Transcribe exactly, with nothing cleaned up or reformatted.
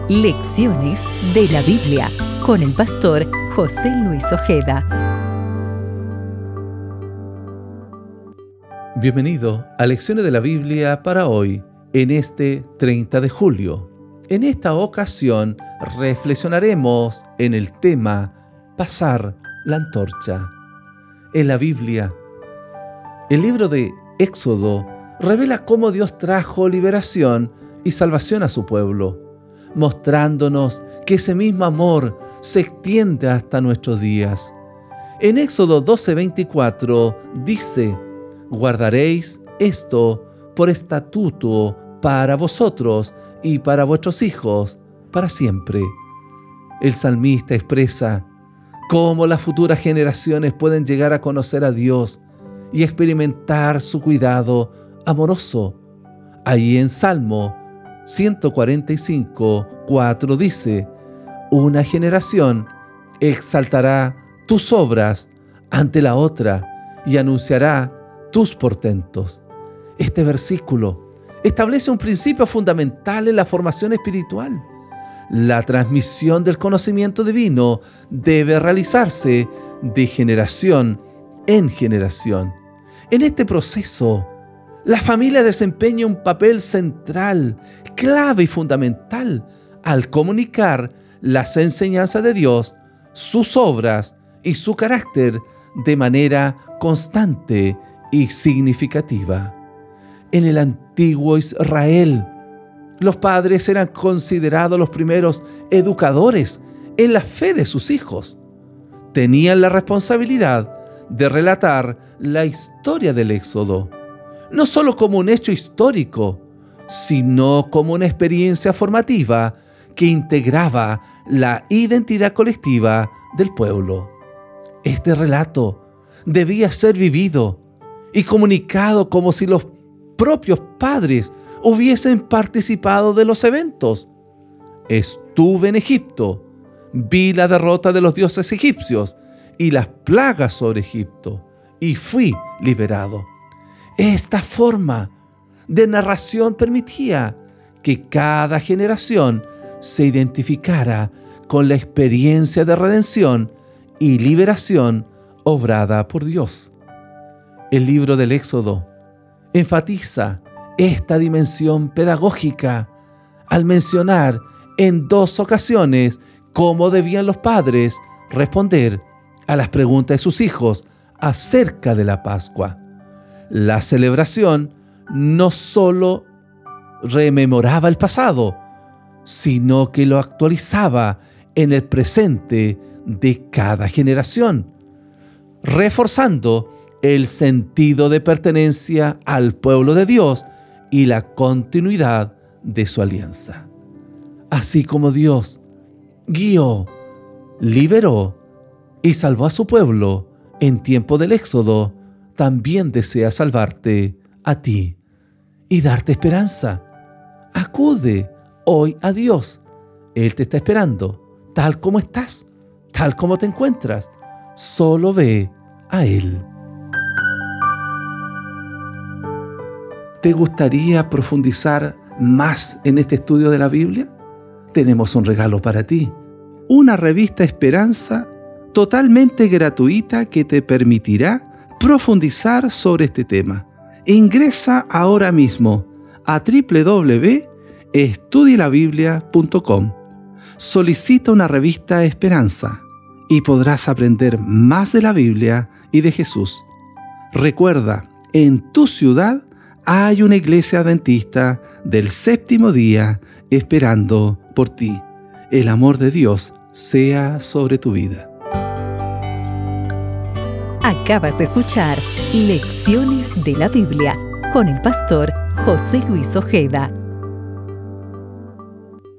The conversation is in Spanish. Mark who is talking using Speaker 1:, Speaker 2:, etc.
Speaker 1: Lecciones de la Biblia con el pastor José Luis Ojeda.
Speaker 2: Bienvenido a Lecciones de la Biblia para hoy, en este treinta de julio. En esta ocasión reflexionaremos en el tema Pasar la antorcha. En la Biblia, el libro de Éxodo revela cómo Dios trajo liberación y salvación a su pueblo, mostrándonos que ese mismo amor se extiende hasta nuestros días. En Éxodo doce veinticuatro dice: guardaréis esto por estatuto para vosotros y para vuestros hijos para siempre. El salmista expresa cómo las futuras generaciones pueden llegar a conocer a Dios y experimentar su cuidado amoroso. Ahí en Salmo ciento cuarenta y cinco, cuatro dice: una generación exaltará tus obras ante la otra y anunciará tus portentos. Este versículo establece un principio fundamental en la formación espiritual. La transmisión del conocimiento divino debe realizarse de generación en generación. En este proceso, la familia desempeña un papel central, clave y fundamental al comunicar las enseñanzas de Dios, sus obras y su carácter de manera constante y significativa. En el antiguo Israel, los padres eran considerados los primeros educadores en la fe de sus hijos. Tenían la responsabilidad de relatar la historia del Éxodo, no solo como un hecho histórico, sino como una experiencia formativa que integraba la identidad colectiva del pueblo. Este relato debía ser vivido y comunicado como si los propios padres hubiesen participado de los eventos. Estuve en Egipto, vi la derrota de los dioses egipcios y las plagas sobre Egipto, y fui liberado. Esta forma de narración permitía que cada generación se identificara con la experiencia de redención y liberación obrada por Dios. El libro del Éxodo enfatiza esta dimensión pedagógica al mencionar en dos ocasiones cómo debían los padres responder a las preguntas de sus hijos acerca de la Pascua. La celebración no solo rememoraba el pasado, sino que lo actualizaba en el presente de cada generación, reforzando el sentido de pertenencia al pueblo de Dios y la continuidad de su alianza. Así como Dios guió, liberó y salvó a su pueblo en tiempo del Éxodo, también desea salvarte a ti y darte esperanza. Acude hoy a Dios. Él te está esperando, tal como estás, tal como te encuentras. Solo ve a Él. ¿Te gustaría profundizar más en este estudio de la Biblia? Tenemos un regalo para ti. Una revista Esperanza totalmente gratuita que te permitirá profundizar sobre este tema. Ingresa ahora mismo a doble u doble u doble u punto estudie la biblia punto com. Solicita una revista Esperanza y podrás aprender más de la Biblia y de Jesús. Recuerda, en tu ciudad hay una iglesia adventista del séptimo día esperando por ti. El amor de Dios sea sobre tu vida.
Speaker 1: Acabas de escuchar Lecciones de la Biblia con el pastor José Luis Ojeda.